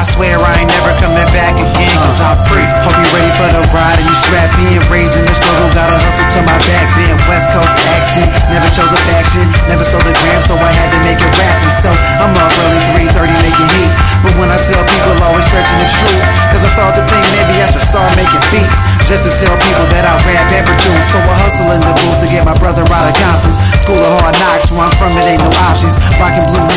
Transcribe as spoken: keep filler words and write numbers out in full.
I swear I ain't never coming back again, cause I'm free. Hope you ready for the ride and you strapped in. Raising the struggle, gotta hustle till my back bend. West Coast accent, never chose a faction, never sold a gram, so I had to make it rapping. So I'm up early three thirty making heat. But when I tell people, always stretching the truth, cause I start to think maybe I should start making beats, just to tell people that I rap and produce. So I hustle in the booth to get my brother out of Compton. School of hard knocks, where I'm from it ain't no options. Rockin' blue